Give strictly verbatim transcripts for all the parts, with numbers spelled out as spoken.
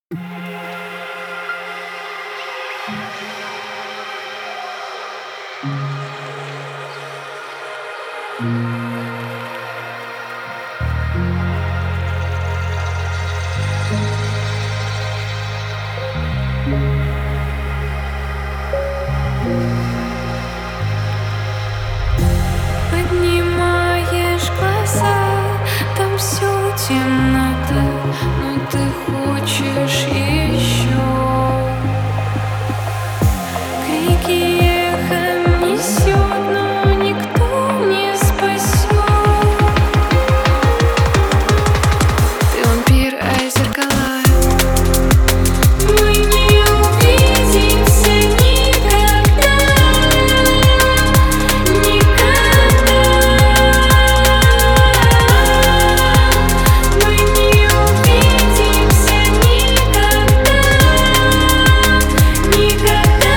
Поднимаешь глаза, там всё темнота, но ты хочешь еще. Крики эхом несет, но никто не спасет. Ты вампир, а я зеркала. Мы не увидимся никогда, никогда. Мы не увидимся никогда, никогда.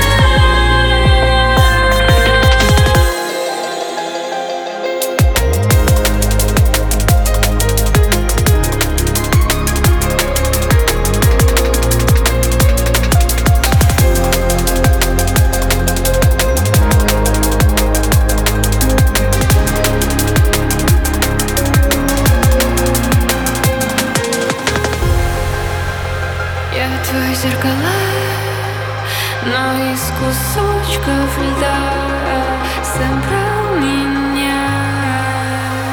Я твои зеркала, но из кусочков льда собрал меня.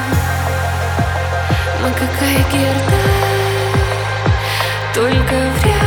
Мы как Айгерда, только вряд